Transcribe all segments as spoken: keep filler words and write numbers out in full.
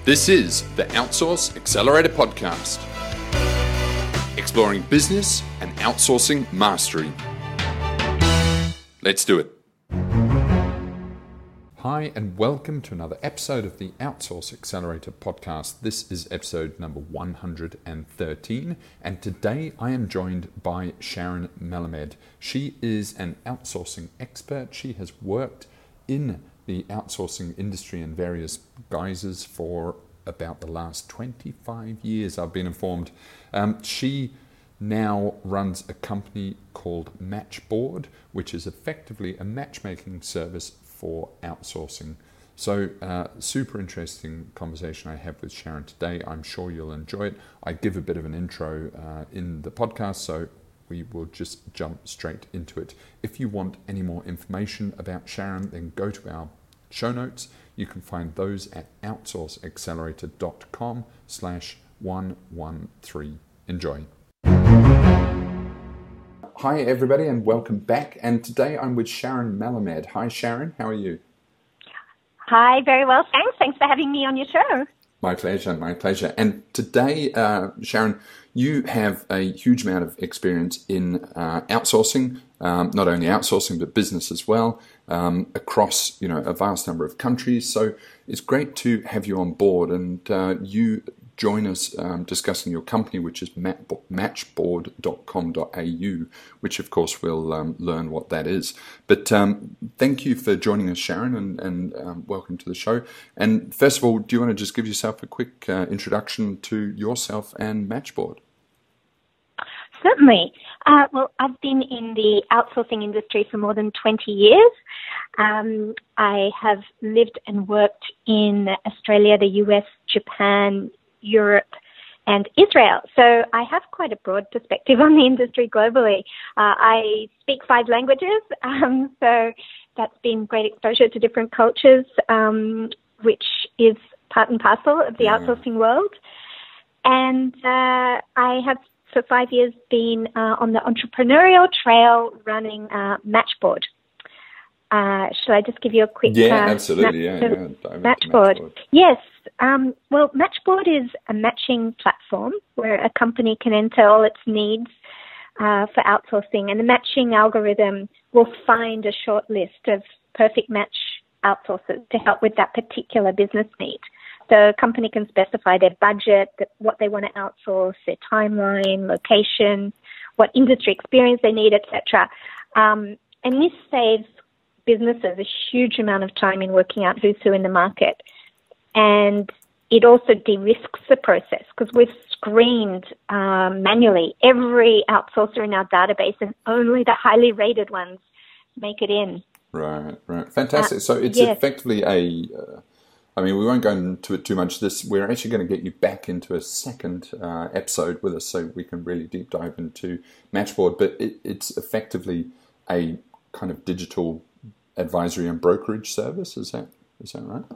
This is the Outsource Accelerator Podcast, exploring business and outsourcing mastery. Let's do it. Hi, and welcome to another episode of the Outsource Accelerator Podcast. This is episode number one hundred thirteen, and today I am joined by Sharon Melamed. She is an outsourcing expert. She has worked in the outsourcing industry in various guises for about the last twenty-five years, I've been informed. Um, she now runs a company called Matchboard, which is effectively a matchmaking service for outsourcing. So uh, super interesting conversation I have with Sharon today. I'm sure you'll enjoy it. I give a bit of an intro uh, in the podcast, so we will just jump straight into it. If you want any more information about Sharon, then go to our show notes. You can find those at outsourceaccelerator.com slash 113. Enjoy. Hi, everybody, and welcome back. And today I'm with Sharon Melamed. Hi, Sharon. How are you? Hi, very well, thanks. Thanks for having me on your show. My pleasure, my pleasure. And today, uh, Sharon, you have a huge amount of experience in uh, outsourcing, um, not only outsourcing, but business as well, um, across you know a vast number of countries. So it's great to have you on board, and uh, you join us um, discussing your company, which is matchboard dot com dot a u, which of course we'll um, learn what that is. But um, thank you for joining us, Sharon, and, and um, welcome to the show. And first of all, do you want to just give yourself a quick uh, introduction to yourself and Matchboard? Certainly. Uh, well, I've been in the outsourcing industry for more than twenty years. Um, I have lived and worked in Australia, the U S, Japan, Europe, and Israel. So I have quite a broad perspective on the industry globally. Uh, I speak five languages, um, so that's been great exposure to different cultures, um, which is part and parcel of the Mm-hmm. outsourcing world. And uh, I have for five years been uh, on the entrepreneurial trail running uh, Matchboard. Uh, shall I just give you a quick... Yeah, uh, absolutely. Match- yeah, yeah. Dive into Matchboard. Matchboard. Yes. Um, well, Matchboard is a matching platform where a company can enter all its needs uh, for outsourcing, and the matching algorithm will find a short list of perfect match outsourcers to help with that particular business need. The company can specify their budget, what they want to outsource, their timeline, location, what industry experience they need, et cetera. Um, and this saves businesses a huge amount of time in working out who's who in the market. And it also de-risks the process because we've screened um, manually every outsourcer in our database, and only the highly rated ones make it in. Right, right. Fantastic. Uh, so it's yes. effectively a... Uh, I mean, we won't go into it too much. This we're actually going to get you back into a second uh, episode with us, so we can really deep dive into Matchboard. But it, it's effectively a kind of digital advisory and brokerage service. Is that is that right?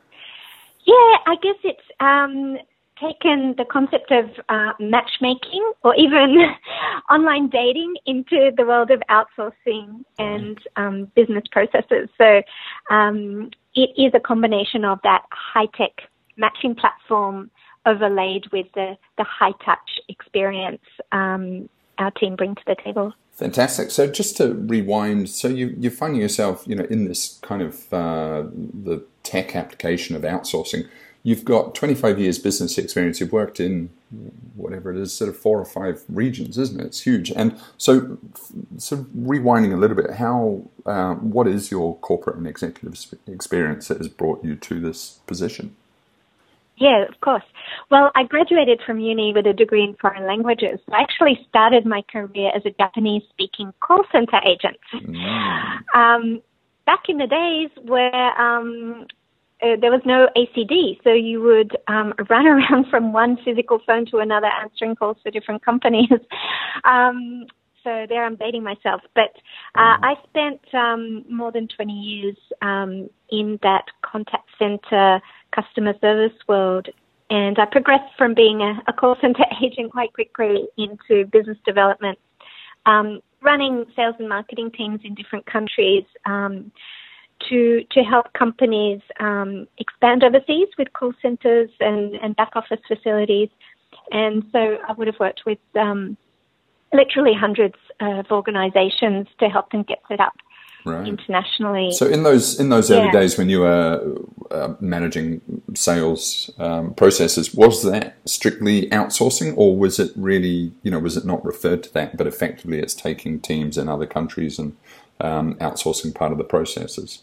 Yeah, I guess it's um, taken the concept of uh, matchmaking or even online dating into the world of outsourcing and um, business processes. So um, it is a combination of that high-tech matching platform overlaid with the, the high-touch experience um, our team bring to the table. Fantastic. So just to rewind, so you, you're finding yourself, you know, in this kind of uh, the tech application of outsourcing. You've got twenty-five years business experience. You've worked in whatever it is, sort of four or five regions, isn't it? It's huge. And so, so rewinding a little bit, how, uh, what is your corporate and executive experience that has brought you to this position? Yeah, of course. Well, I graduated from uni with a degree in foreign languages. I actually started my career as a Japanese-speaking call center agent. Mm. Um, back in the days where um, uh, there was no A C D, so you would um, run around from one physical phone to another answering calls for different companies. um, so there I'm dating myself. But uh, I spent um, more than twenty years um, in that contact center customer service world, and I progressed from being a, a call center agent quite quickly into business development, um, running sales and marketing teams in different countries, um, to to help companies um, expand overseas with call centres and, and back office facilities. And so I would have worked with um, literally hundreds of organisations to help them get set up right. internationally. So in those in those early yeah. days when you were uh, managing sales um, processes, was that strictly outsourcing, or was it really, you know, was it not referred to that, but effectively it's taking teams in other countries and um, outsourcing part of the processes?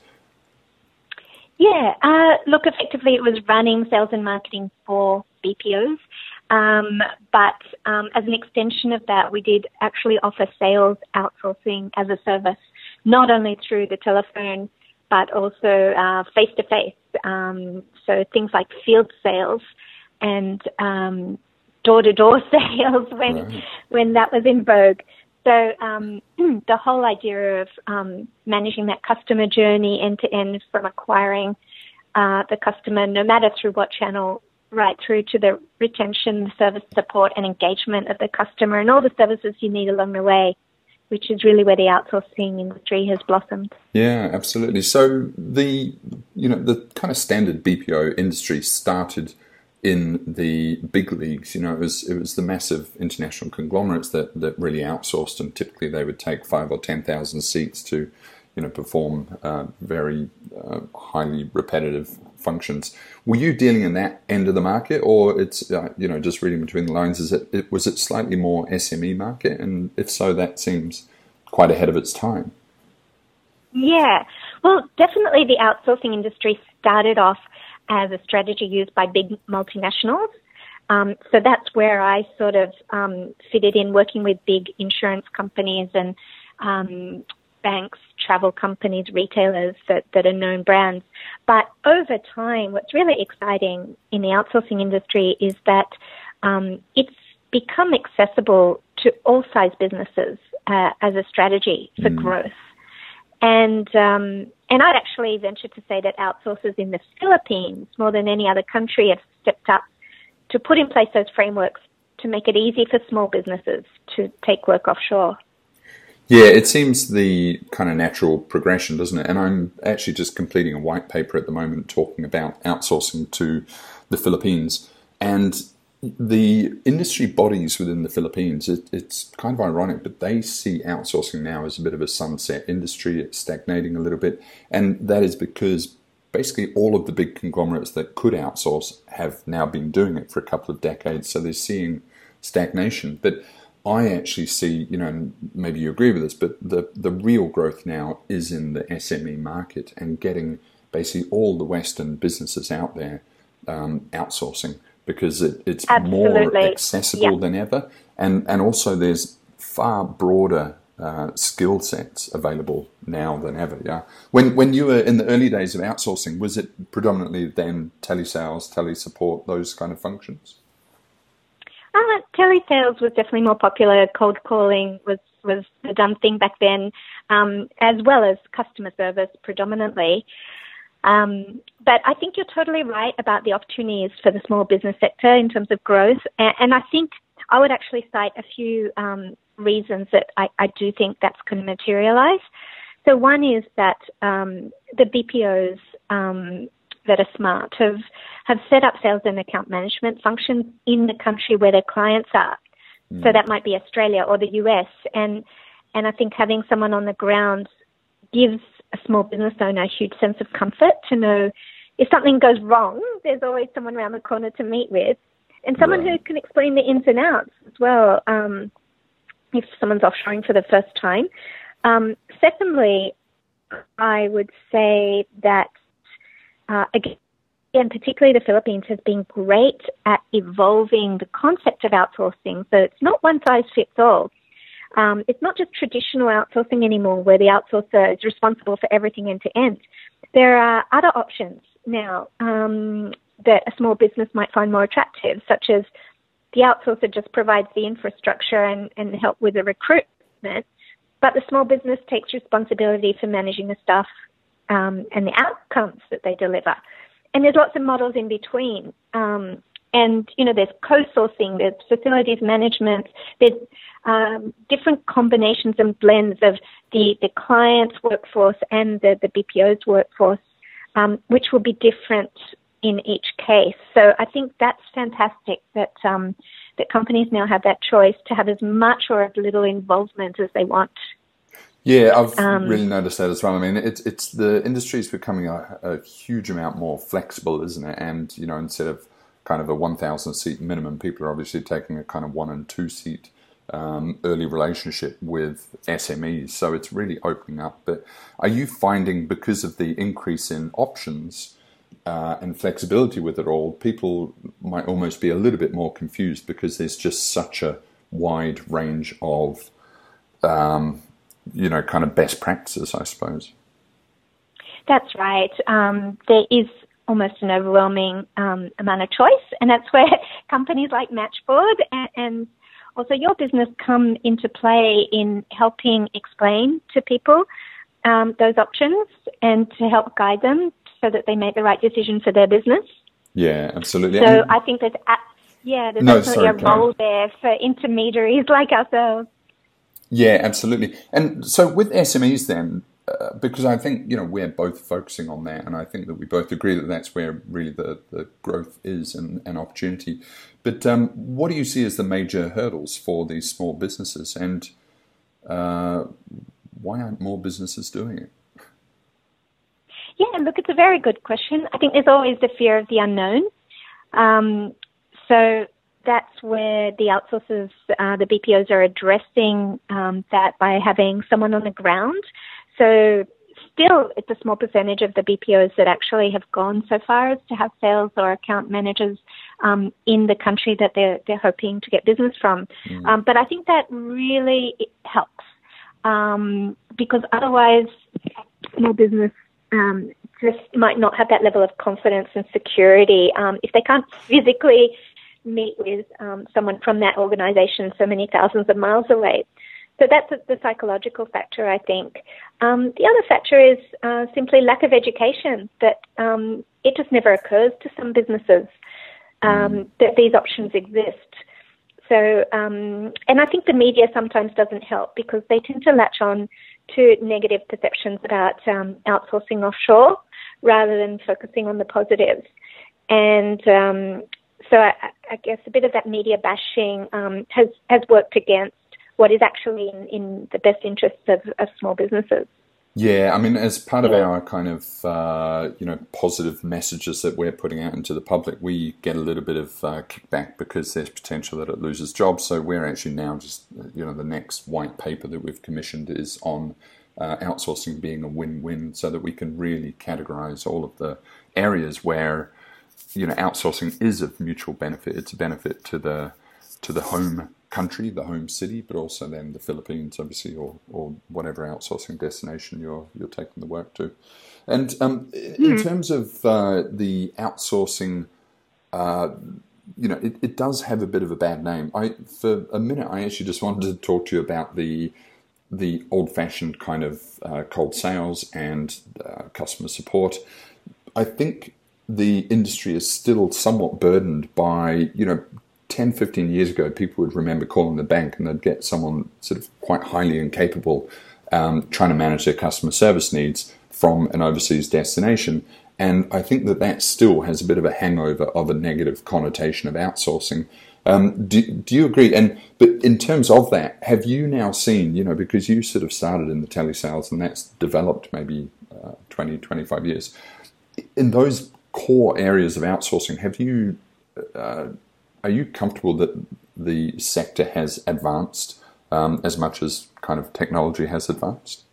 Yeah, uh, look, effectively it was running sales and marketing for B P Os. Um, but um, as an extension of that, we did actually offer sales outsourcing as a service, not only through the telephone, but also uh, face-to-face. Um, so things like field sales and um, door-to-door sales when right. when that was in vogue. So um, the whole idea of um, managing that customer journey end-to-end from acquiring uh, the customer, no matter through what channel, right through to the retention, service support and engagement of the customer and all the services you need along the way, which is really where the outsourcing industry has blossomed. Yeah, absolutely. So the, you know, the kind of standard B P O industry started in the big leagues. You know, it was it was the massive international conglomerates that, that really outsourced, and typically they would take five or ten thousand seats to, you know, perform uh, very uh, highly repetitive functions. Were you dealing in that end of the market, or it's uh, you know, just reading between the lines, is it, it was it slightly more S M E market, and if so, that seems quite ahead of its time? Yeah, well, definitely the outsourcing industry started off as a strategy used by big multinationals. Um, so that's where I sort of um, fitted in, working with big insurance companies and um, banks, travel companies, retailers that, that are known brands. But over time, what's really exciting in the outsourcing industry is that um, it's become accessible to all size businesses uh, as a strategy for mm. growth. And um, and I'd actually venture to say that outsourcers in the Philippines, more than any other country, have stepped up to put in place those frameworks to make it easy for small businesses to take work offshore. Yeah, it seems the kind of natural progression, doesn't it? And I'm actually just completing a white paper at the moment talking about outsourcing to the Philippines. And the industry bodies within the Philippines, it, it's kind of ironic, but they see outsourcing now as a bit of a sunset industry. It's stagnating a little bit. And that is because basically all of the big conglomerates that could outsource have now been doing it for a couple of decades. So they're seeing stagnation. But I actually see, you know, and maybe you agree with this, but the, the real growth now is in the S M E market and getting basically all the Western businesses out there um, outsourcing, because it, it's Absolutely. more accessible yep. than ever. And, and also there's far broader uh, skill sets available now than ever. Yeah. When when you were in the early days of outsourcing, was it predominantly then telesales, telesupport, those kind of functions? Uh, telesales was definitely more popular. Cold calling was, was the done thing back then, um, as well as customer service predominantly. Um, but I think you're totally right about the opportunities for the small business sector in terms of growth. And, and I think I would actually cite a few um, reasons that I, I do think that's going to materialize. So one is that um, the B P Os um, that are smart have, have set up sales and account management functions in the country where their clients are. Mm. So that might be Australia or the U S. And, and I think having someone on the ground gives a small business owner a huge sense of comfort to know if something goes wrong, there's always someone around the corner to meet with, and someone right. who can explain the ins and outs as well, um, if someone's offshoring for the first time. Um, secondly, I would say that, uh, again, particularly the Philippines has been great at evolving the concept of outsourcing. So it's not one size fits all. Um, it's not just traditional outsourcing anymore, where the outsourcer is responsible for everything end to end. There are other options now um, that a small business might find more attractive, such as the outsourcer just provides the infrastructure and, and help with the recruitment, but the small business takes responsibility for managing the staff um, and the outcomes that they deliver. And there's lots of models in between. Um, and, you know, there's co-sourcing, there's facilities management, there's um, different combinations and blends of the, the client's workforce and the, the B P O's workforce, um, which will be different in each case. So I think that's fantastic that um, that companies now have that choice to have as much or as little involvement as they want. Yeah, I've um, really noticed that as well. I mean, it's it's the industry is becoming a, a huge amount more flexible, isn't it? And, you know, instead of kind of a one thousand seat minimum, people are obviously taking a kind of one and two seat um, early relationship with S M Es. So it's really opening up. But are you finding, because of the increase in options uh, and flexibility with it all, people might almost be a little bit more confused because there's just such a wide range of um you know, kind of best practices, I suppose? That's right. Um, there is almost an overwhelming um, amount of choice, and that's where companies like Matchboard and, and also your business come into play in helping explain to people um, those options and to help guide them so that they make the right decision for their business. Yeah, absolutely. So and, I think there's, yeah, there's no, absolutely sorry, a role there for intermediaries like ourselves. Yeah, absolutely. And so with S M Es then, uh, because I think, you know, we're both focusing on that, and I think that we both agree that that's where really the, the growth is and, and opportunity. But um, what do you see as the major hurdles for these small businesses, and uh, why aren't more businesses doing it? Yeah, look, it's a very good question. I think there's always the fear of the unknown. Um, so that's where the outsourcers, uh, the B P Os are addressing um, that by having someone on the ground. So still, it's a small percentage of the B P Os that actually have gone so far as to have sales or account managers um, in the country that they're, they're hoping to get business from. Mm. Um, but I think that really helps um, because otherwise small business um, just might not have that level of confidence and security um, if they can't physically meet with um, someone from that organisation so many thousands of miles away. So that's the psychological factor, I think. Um, the other factor is uh, simply lack of education, that um, it just never occurs to some businesses um, that these options exist. So, um, and I think the media sometimes doesn't help because they tend to latch on to negative perceptions about um, outsourcing offshore rather than focusing on the positives. And um, So I, I guess a bit of that media bashing um, has, has worked against what is actually in, in the best interests of, of small businesses. Yeah, I mean, as part of our kind of, uh, you know, positive messages that we're putting out into the public, we get a little bit of uh, kickback because there's potential that it loses jobs. So we're actually now just, you know, the next white paper that we've commissioned is on uh, outsourcing being a win-win, so that we can really categorize all of the areas where, you know, outsourcing is of mutual benefit. It's a benefit to the to the home country, the home city, but also then the Philippines, obviously, or or whatever outsourcing destination you're you're taking the work to. And um, mm-hmm. in terms of uh, the outsourcing, uh, you know, it, it does have a bit of a bad name. I for a minute, I actually just wanted to talk to you about the the old-fashioned kind of uh, cold sales and uh, customer support. I think the industry is still somewhat burdened by, you know, ten, fifteen years ago, people would remember calling the bank and they'd get someone sort of quite highly incapable um, trying to manage their customer service needs from an overseas destination. And I think that that still has a bit of a hangover of a negative connotation of outsourcing. Um, do, do you agree? And but in terms of that, have you now seen, you know, because you sort of started in the telesales and that's developed maybe uh, twenty, twenty-five years, in those core areas of outsourcing, have you, uh, are you comfortable that the sector has advanced um, as much as kind of technology has advanced?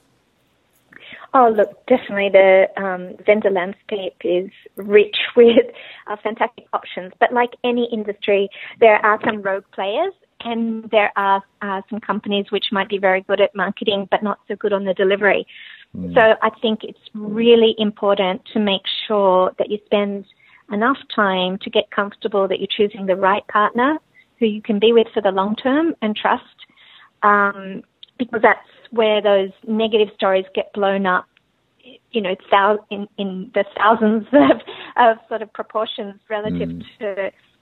Oh, look, definitely the um, vendor landscape is rich with uh, fantastic options. But like any industry, there are some rogue players and there are uh, some companies which might be very good at marketing but not so good on the delivery. Mm. So I think it's really important to make sure that you spend enough time to get comfortable that you're choosing the right partner who you can be with for the long term and trust, um, because that's where those negative stories get blown up, you know, thou- in, in the thousands of, of sort of proportions relative mm. to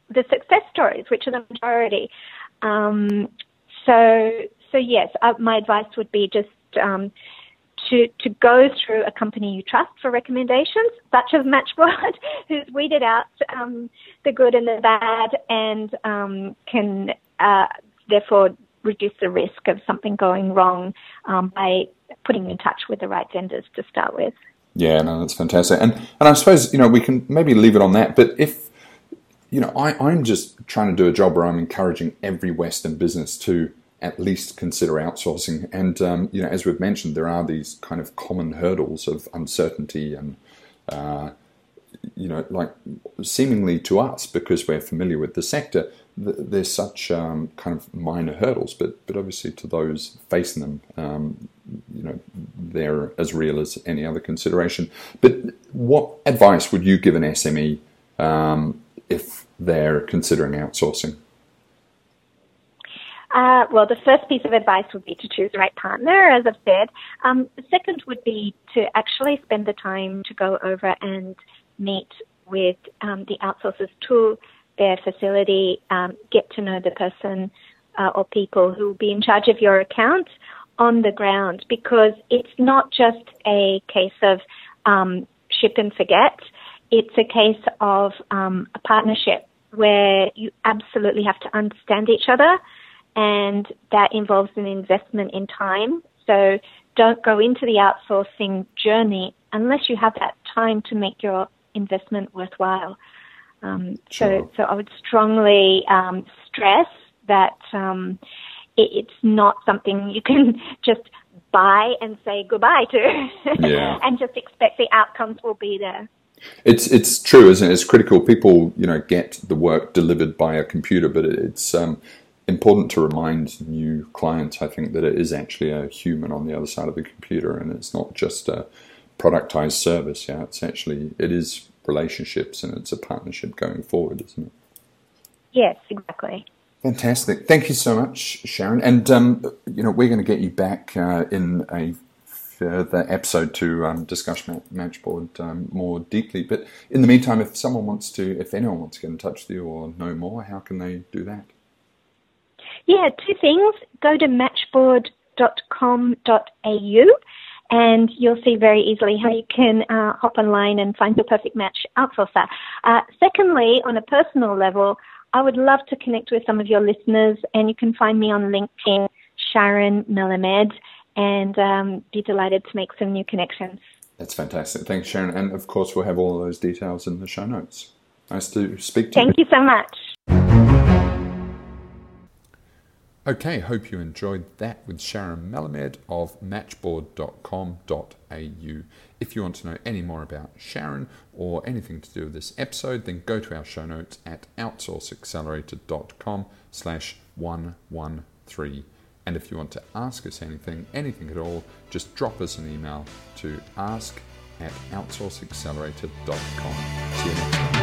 the success stories, which are the majority. Um, so, so yes, uh, my advice would be just um, to to go through a company you trust for recommendations, such as Matchboard, who's weeded out um, the good and the bad, and um, can uh, therefore reduce the risk of something going wrong um, by putting you in touch with the right vendors to start with. Yeah, no, that's fantastic. And and I suppose, you know, we can maybe leave it on that. But if, you know, I, I'm just trying to do a job where I'm encouraging every Western business to at least consider outsourcing. And, um, you know, as we've mentioned, there are these kind of common hurdles of uncertainty and, uh, you know, like seemingly to us, because we're familiar with the sector, th- there's such um, kind of minor hurdles. But, but obviously to those facing them, um, you know, they're as real as any other consideration. But what advice would you give an S M E um, if they're considering outsourcing? Uh, well, the first piece of advice would be to choose the right partner, as I've said. Um, the second would be to actually spend the time to go over and meet with um, the outsourcers to their facility, um, get to know the person uh, or people who will be in charge of your account on the ground, because it's not just a case of um, ship and forget. It's a case of um, a partnership where you absolutely have to understand each other, and that involves an investment in time. So don't go into the outsourcing journey unless you have that time to make your investment worthwhile. Um, Sure. So, so I would strongly um, stress that um, it, it's not something you can just buy and say goodbye to, Yeah. and just expect the outcomes will be there. It's it's true, isn't it? It's critical. People, you know, get the work delivered by a computer, but it's um, important to remind new clients, I think, that it is actually a human on the other side of the computer, and it's not just a productized service. Yeah, it's actually, it is relationships, and it's a partnership going forward, isn't it? Yes, exactly. Fantastic. Thank you so much, Sharon. And, um, you know, we're going to get you back uh, in a further episode to um, discuss Matchboard um, more deeply. But in the meantime, if someone wants to, if anyone wants to get in touch with you or know more, how can they do that? Yeah, two things. Go to matchboard dot com dot a u and you'll see very easily how you can uh, hop online and find your perfect match outsourcer. Uh, secondly, on a personal level, I would love to connect with some of your listeners, and you can find me on LinkedIn, Sharon Melamed, and um, be delighted to make some new connections. That's fantastic. Thanks, Sharon. And of course, we'll have all those details in the show notes. Nice to speak to you. Thank you so much. Okay, hope you enjoyed that with Sharon Melamed of matchboard dot com dot a u. If you want to know any more about Sharon or anything to do with this episode, then go to our show notes at outsourceaccelerator dot com slash one one three. And if you want to ask us anything, anything at all, just drop us an email to ask at outsourceaccelerator dot com. See you next time.